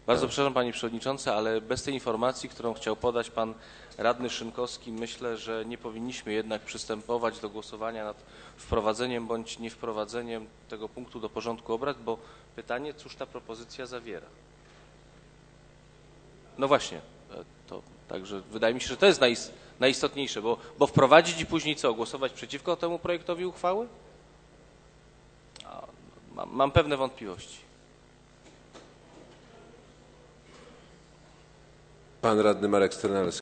Bardzo przepraszam, panie przewodniczący, ale bez tej informacji, którą chciał podać pan radny Szynkowski, myślę, że nie powinniśmy jednak przystępować do głosowania nad wprowadzeniem bądź niewprowadzeniem tego punktu do porządku obrad, bo pytanie, cóż ta propozycja zawiera. No właśnie, także wydaje mi się, że to jest najistotniejsze, bo wprowadzić i później co, głosować przeciwko temu projektowi uchwały? Mam pewne wątpliwości. Pan radny Marek Stronalski.